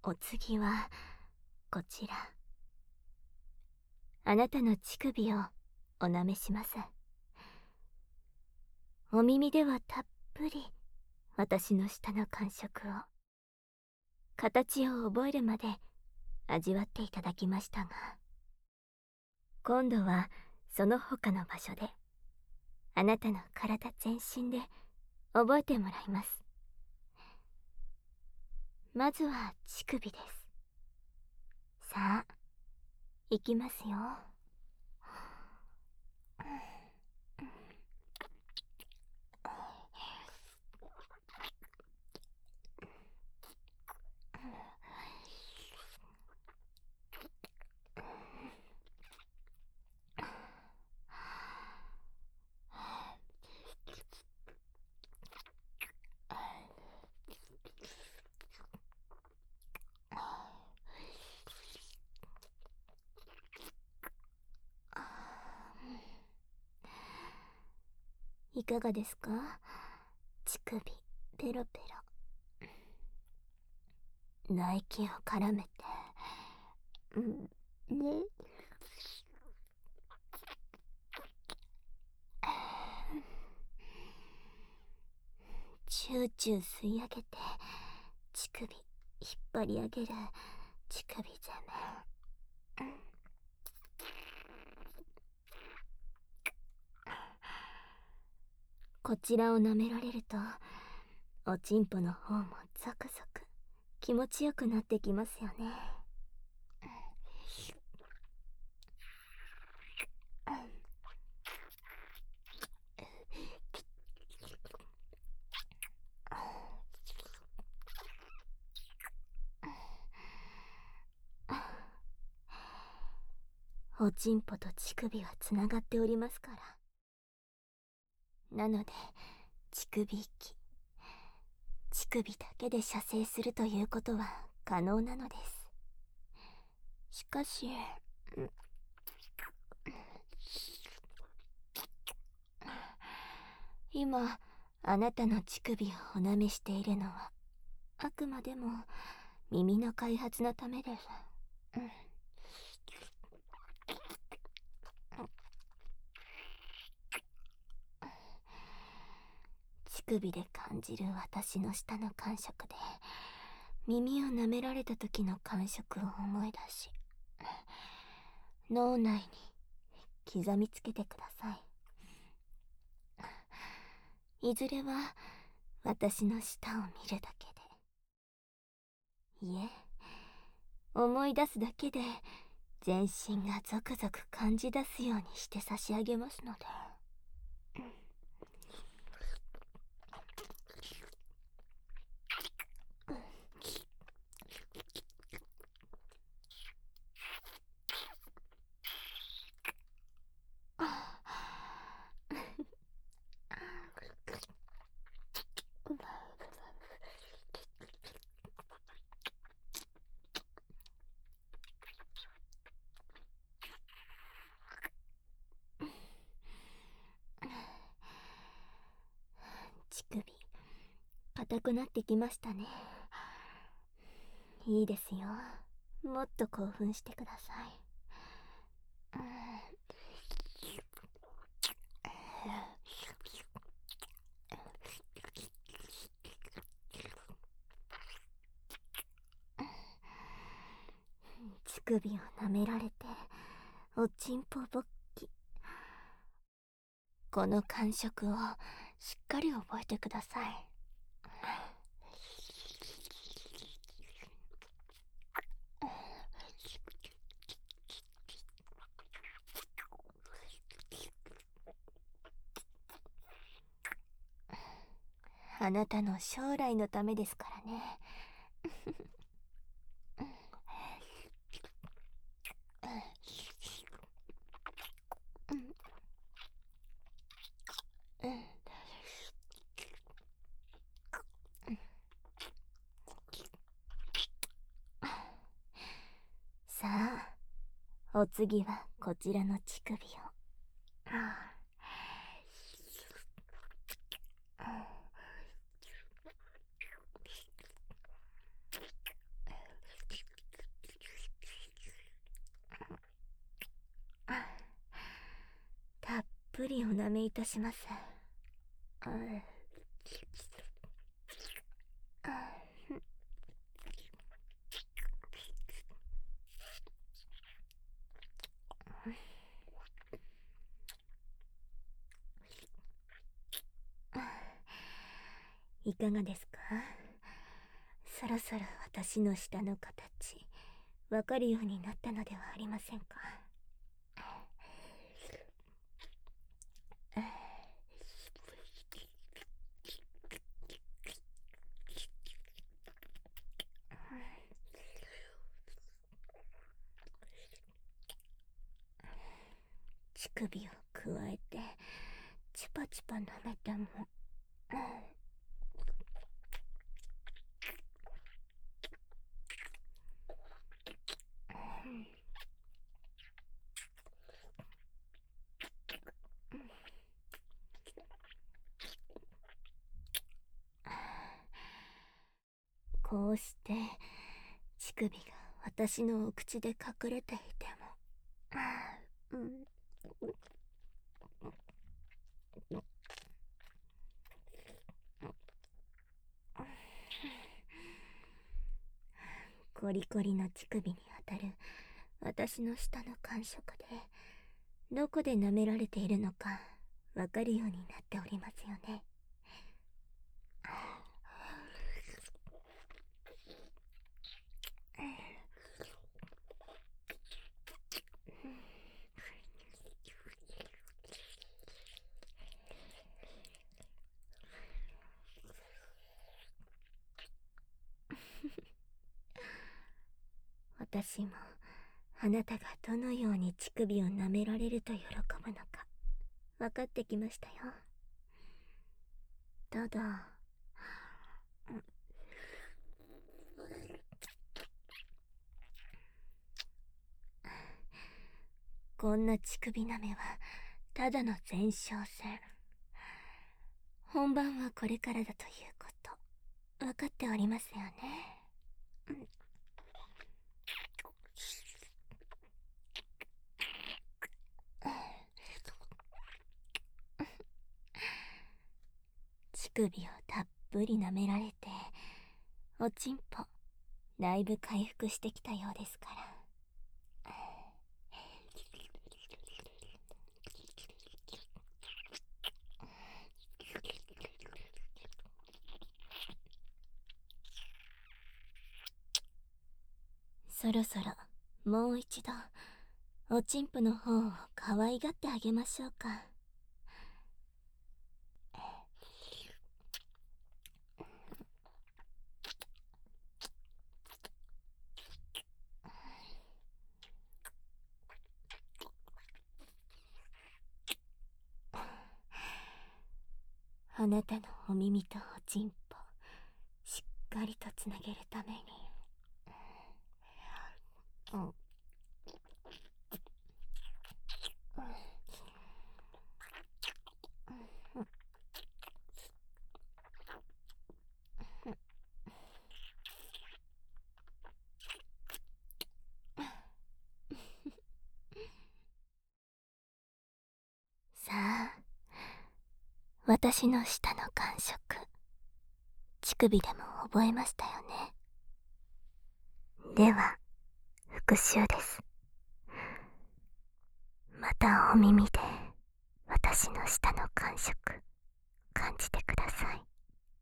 お次はこちら。あなたの乳首をお舐めします。お耳ではたっぷり私の舌の感触を、形を覚えるまで味わっていただきましたが、今度はその他の場所で、あなたの体全身で覚えてもらいます。まずは乳首です。さあ、いきますよ。いかがですか？乳首ペロペロ、唾液を絡めて、ね、チューチュー吸い上げて乳首引っ張り上げる乳首攻め、こちらを舐められるとおちんぽの方もゾクゾク気持ちよくなってきますよね。おちんぽと乳首はつながっておりますから。なので乳首息、乳首だけで射精するということは可能なのです。しかし、今あなたの乳首をお舐めしているのはあくまでも耳の開発のためです。乳首で感じる私の舌の感触で耳を舐められた時の感触を思い出し、脳内に刻みつけてください。いずれは私の舌を見るだけで、いえ、思い出すだけで全身がゾクゾク感じ出すようにして差し上げますので。乳首硬くなってきましたね。いいですよ、もっと興奮してください。乳首を舐められておちんぽ勃起、この感触をしっかり覚えてください。あなたの将来のためですからね。さあ、お次はこちらの乳首を。 ぷりお舐めいたします。いかがですか？そろそろ私の舌の形わかるようになったのではありませんか？乳首をくわえてチュパチュパ舐めても、こうして乳首が私のお口で隠れていても、コリコリの乳首に当たる私の舌の感触で、どこで舐められているのかわかるようになっておりますよね。私もあなたがどのように乳首を舐められると喜ぶのか分かってきましたよ。ただ、こんな乳首舐めはただの前哨戦。本番はこれからだということ分かっておりますよね。乳首をたっぷり舐められて、おちんぽだいぶ回復してきたようですから。そろそろもう一度おちんぽの方を可愛がってあげましょうか。あなたのお耳とおちんぽしっかりとつなげるために、さあ、私の舌の感触乳首でも覚えましたよね。では復習です。またお耳で私の舌の感触感じてください。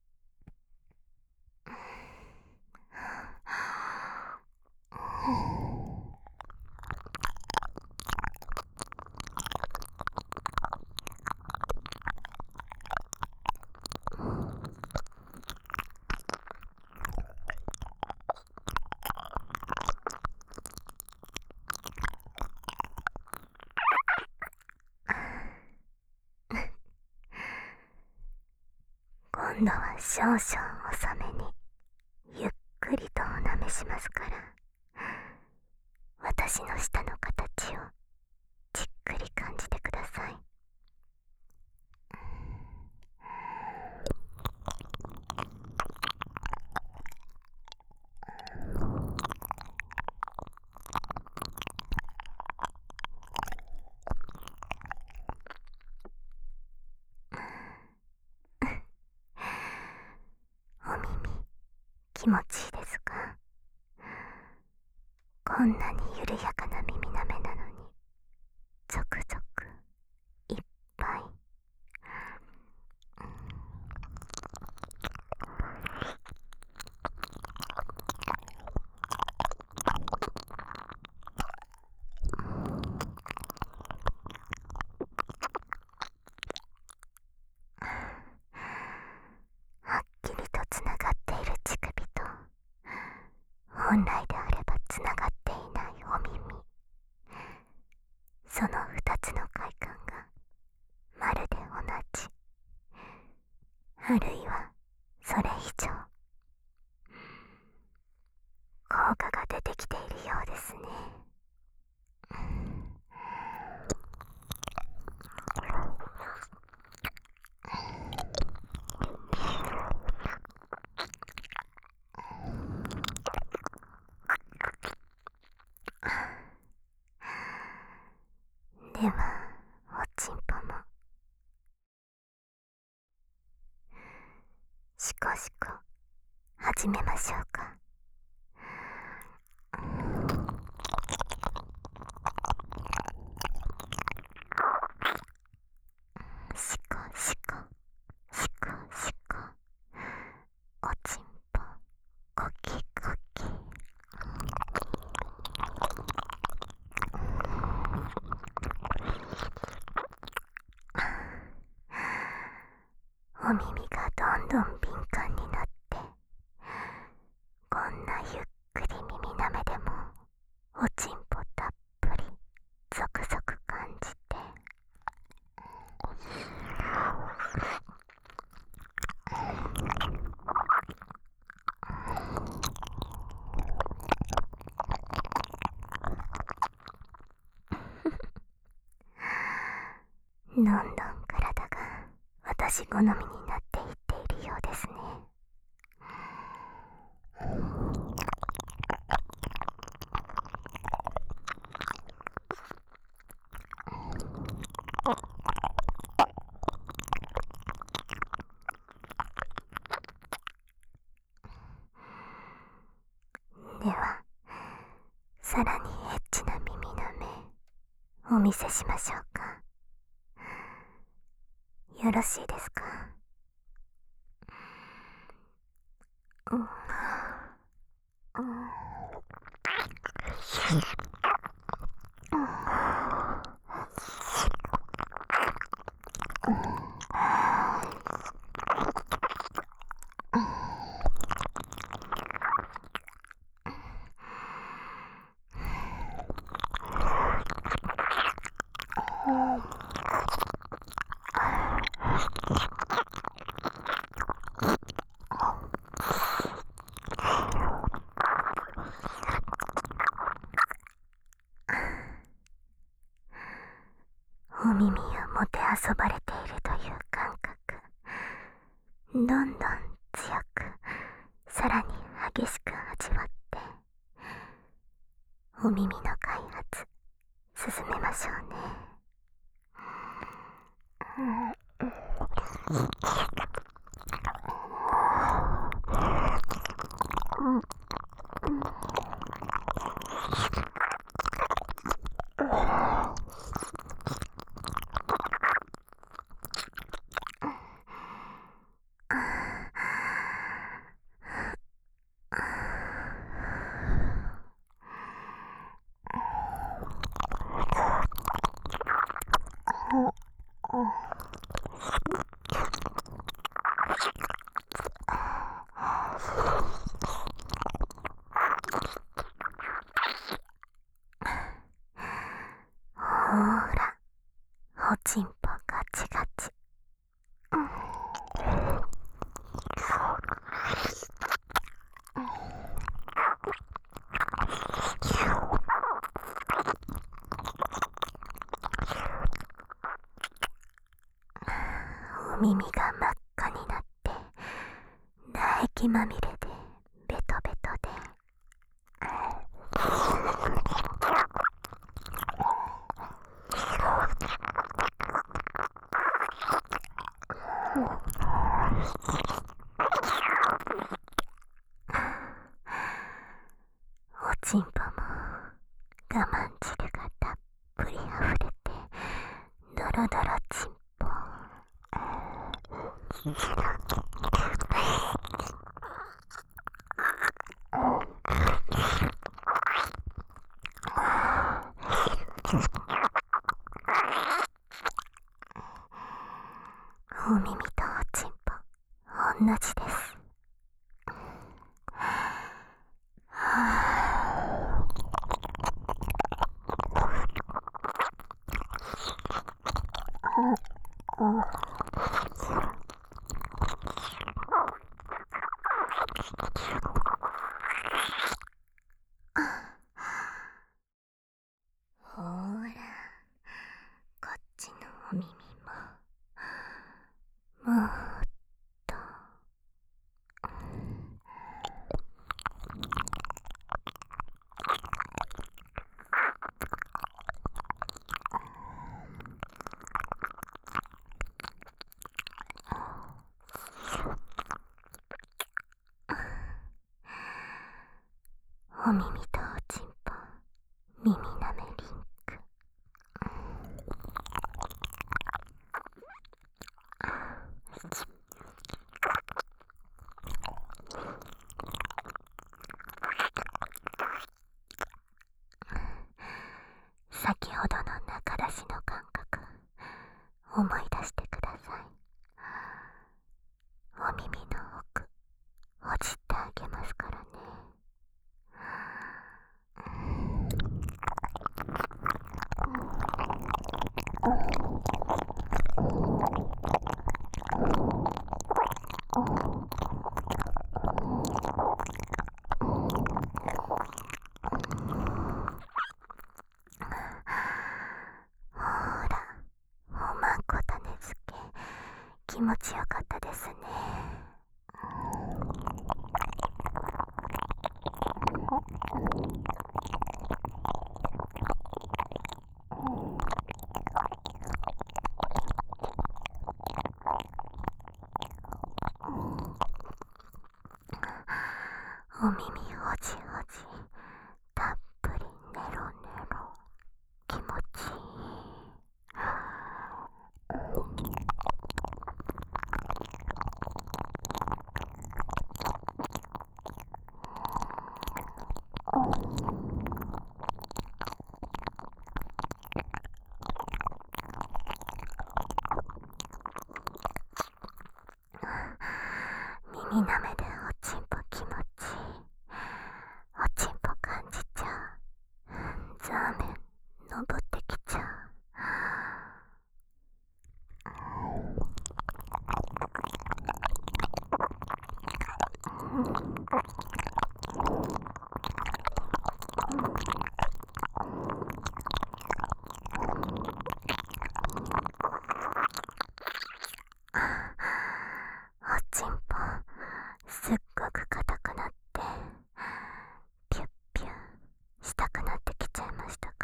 今度は少々遅めにゆっくりとお舐めしますから、私の舌の形をじっくり感じてください。 気持ちいいですか？こんなに緩やかな耳なめなのにゾクゾクいっぱい。はっきりとつながっている乳首と本来であればつながっていないお耳、その二つの快感がまるで同じ、あるいはそれ以上効果が出てきているようですね。ではおちんぽもしこしこ始めましょうか。しこしこしこしこ、おちんぽコキコキ。お耳がどんどん敏感になって、こんなゆっくり耳なめでもおちんぽたっぷりゾクゾク感じて、どんどん体が私好みになっていっているようですね。ではさらにエッチな耳なめお見せしましょうか。よろしいですか？うん、うんお耳をもてあそばれているという感覚、どんどん強くさらに激しく味わって、お耳の開発進めましょうね。ほーら、おちんぽガチガチ。お耳が真っ赤になって唾液まみれでベトベトで、 ちんぽも我慢汁がたっぷりあふれてドロドロちんぽお耳とおちんぽ同じです。ほーら、こっちのお耳ももっとお耳とおちんぽ耳なめリンク。先ほどの中出しの感覚思い出してください。お耳の奥ほじってあげますからね。ほら、おまんこ種付け気持ちよかったですね。お耳ほじほじたっぷりネロネロ気持ちいい。耳なめでおちんぽ気持ちいい。おちんぽ感じちゃう。ザーメン登ってきちゃう。おちんぽすっごく硬くなってピュッピュッしたくなってきちゃいましたか？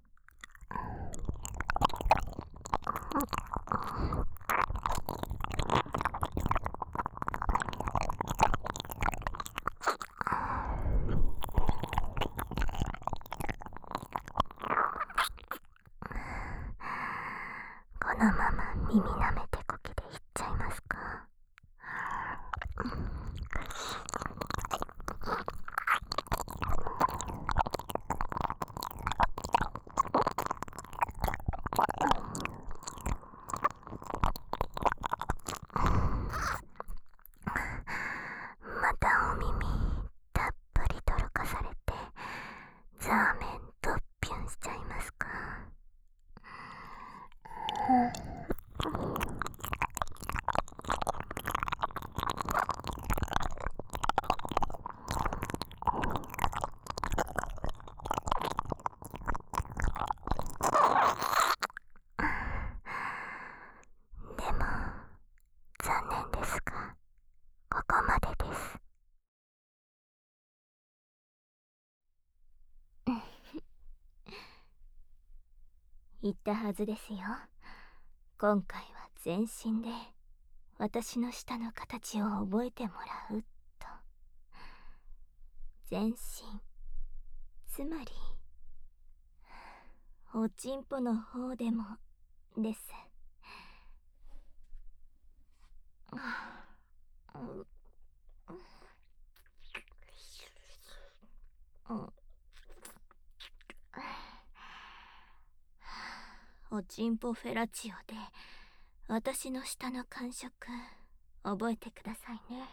このまま耳なめてこきでいっちゃいますか？またお耳たっぷりとろかされてザーメンドッピュンしちゃいますか？でも残念ですがここまでです。言ったはずですよ。今回は全身で私の舌の形を覚えてもらうと。全身つまりおちんぽの方でもです。おちんぽフェラチオで私の舌の感触覚えてくださいね。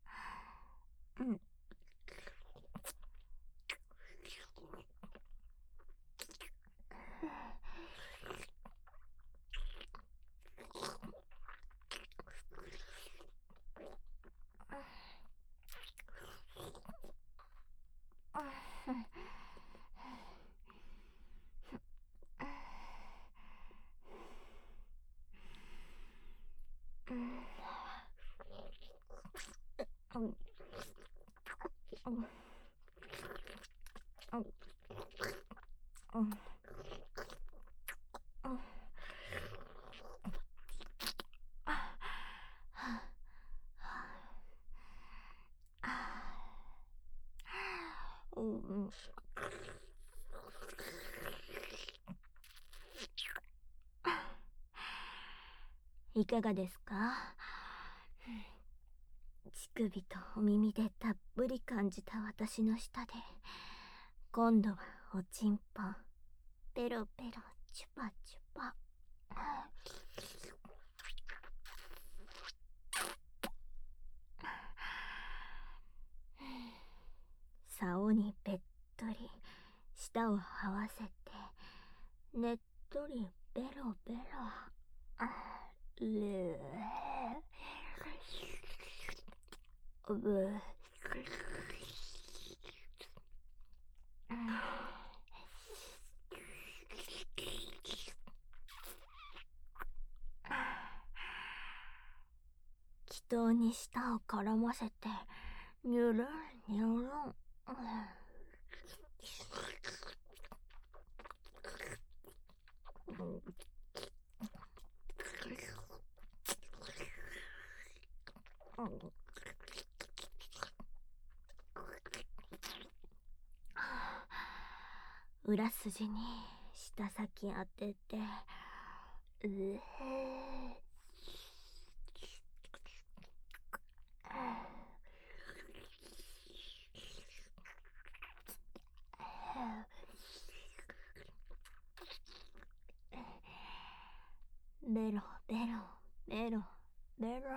いかがですか？乳首とお耳でたっぷり感じた私の舌で、今度はおちんぽペロペロチュパチュパ。竿にべっとり舌を合わせてねっとりベロベロ。祈祷に舌を絡ませてニュルンニュルン。裏筋に舌先当ててベロベロベロベロ。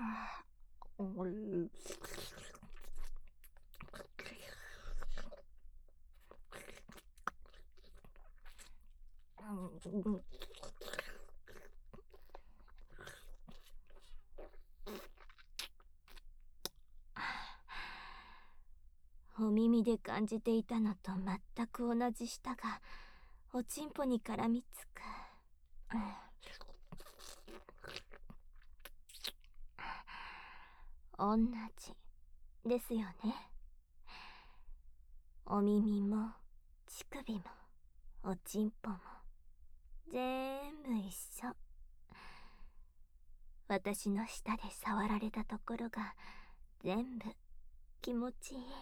お耳で感じていたのと全く同じ舌がおちんぽに絡みつく。同じですよね。お耳も乳首もおちんぽも全部一緒。私の舌で触られたところが全部気持ちいい。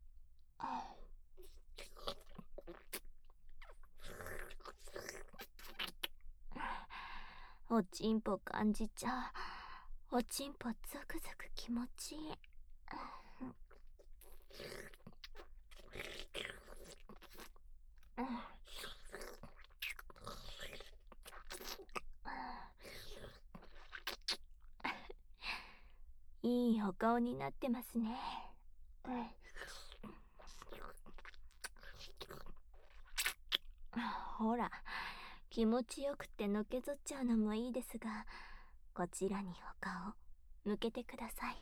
おちんぽ感じちゃう。おちんぽゾクゾク気持ちいい。いいお顔になってますね。ほら、気持ちよくてのけぞっちゃうのもいいですが、こちらにお顔向けてください。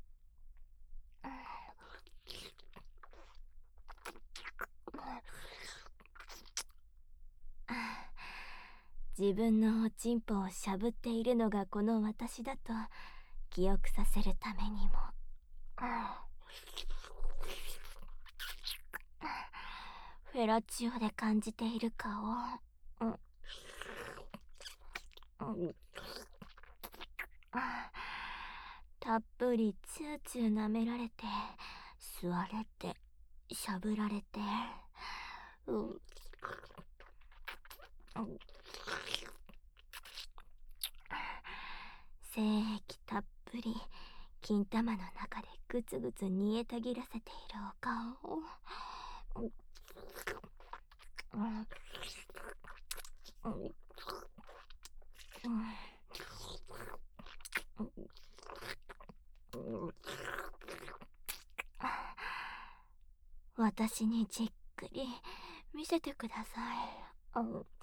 自分のおちんぽをしゃぶっているのがこの私だと記憶させるためにも。フェラチオで感じている顔。たっぷりチューチュー舐められて、吸われて、しゃぶられて、 精液たっぷり金玉の中でぐつぐつ煮えたぎらせているお顔を私にじっくり見せてください。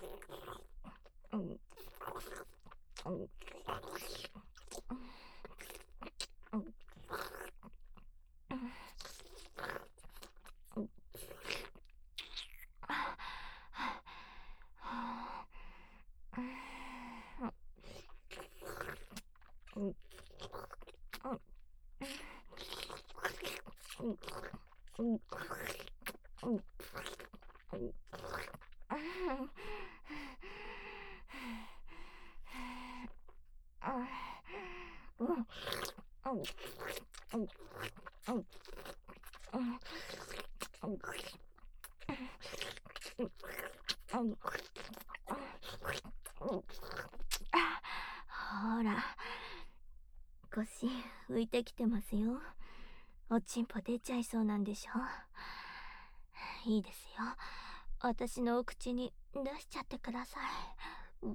ほら、腰浮いてきてますよ。おちんぽ出ちゃいそうなんでしょ。いいですよ。私のお口に出しちゃってください。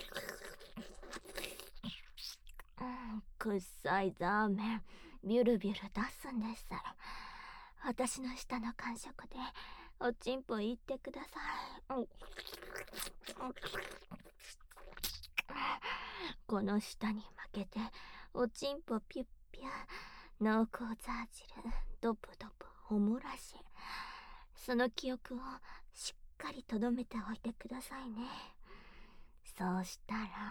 くっさいザーメンビュルビュル出すんです。私の舌の感触でおちんぽいってください。この舌に負けておちんぽピュッピュ濃厚ザー汁ドプドプおもらし、その記憶をしっかりとどめておいてくださいね。そうしたら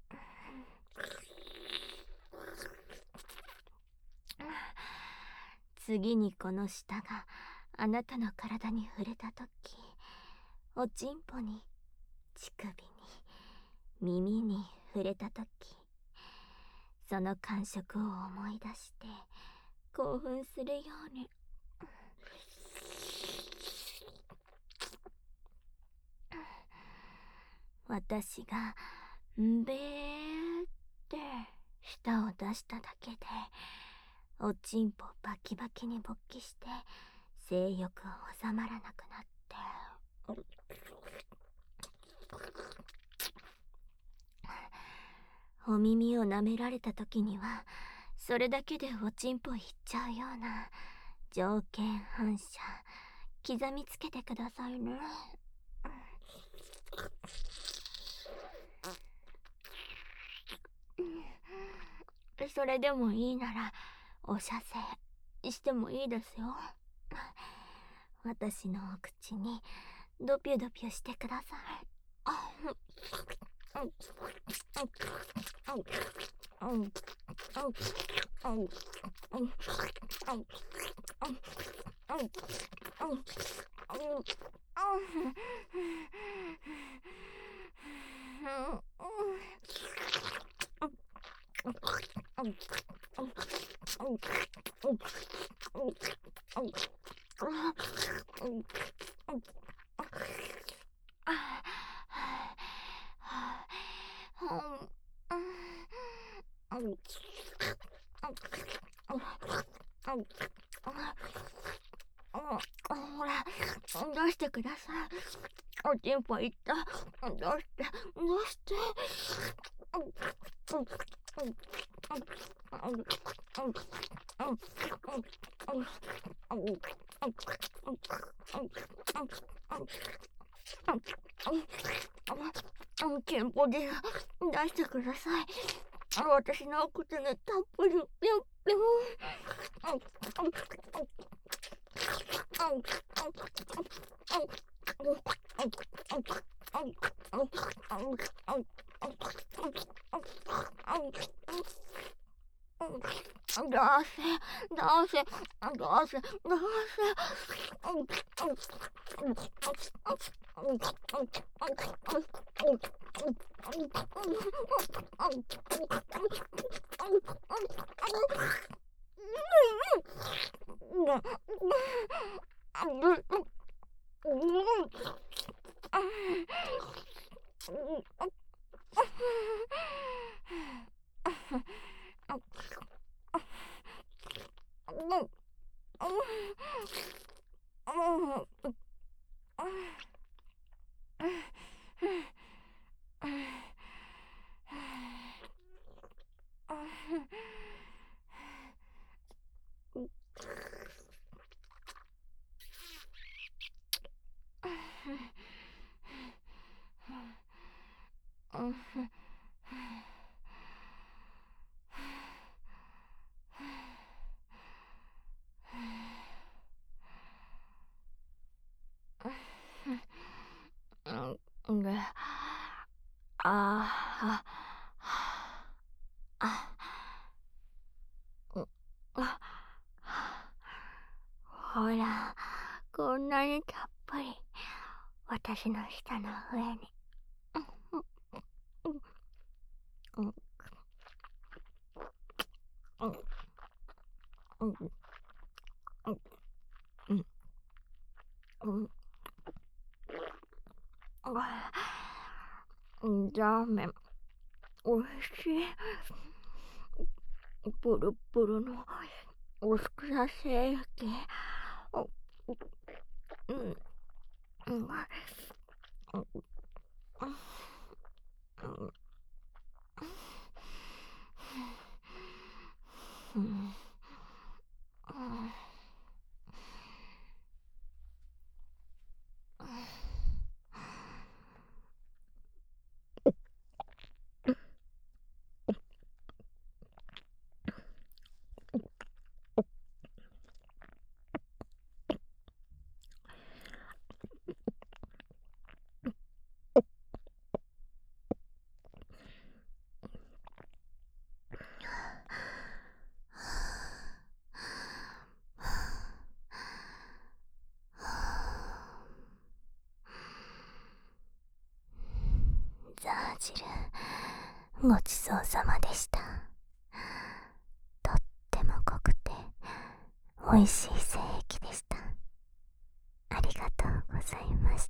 次にこの舌があなたの体に触れたとき、おちんぽに乳首に耳に触れたとき、その感触を思い出して興奮するように私がんべーって舌を出しただけでおちんぽバキバキに勃起して性欲収まらなくなって、お耳を舐められた時にはそれだけでおちんぽいっちゃうような条件反射刻みつけてくださいね。それでもいいならお射精してもいいですよ。私のお口にドピュドピュしてください。ほら、出してください。おちんぽいった。出して、出して。ちんぽで出してください。私のお口にたっぷりピュッピュほら、こんなにたっぷり私の舌の上に。ラーメンおいしい。プルプルのおふくらせ焼き。ザージル、ごちそうさまでした。とっても濃くておいしい精液でした。ありがとうございました。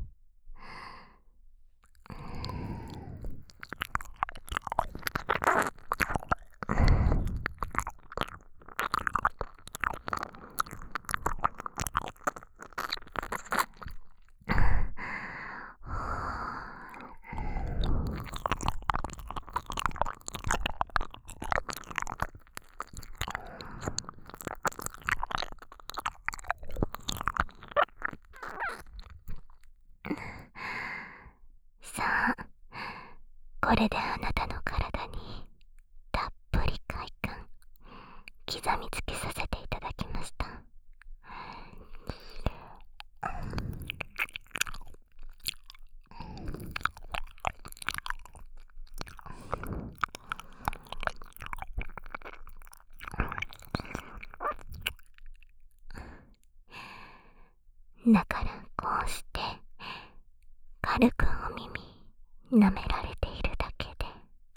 さあ、これであなたの体にたっぷり快感刻みつけさせていただきました。だからこうして軽くお耳舐められているだけで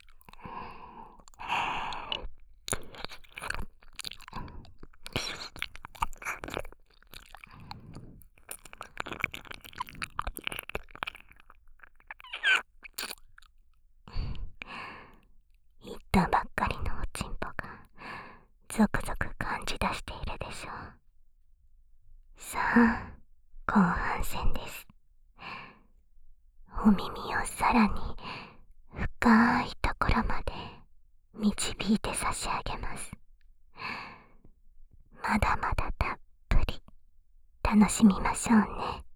言ったばっかりのおちんぽがゾクゾク感じ出しているでしょう。さあ、後半戦です。お耳をさらに深いところまで導いて差し上げます。まだまだたっぷり楽しみましょうね。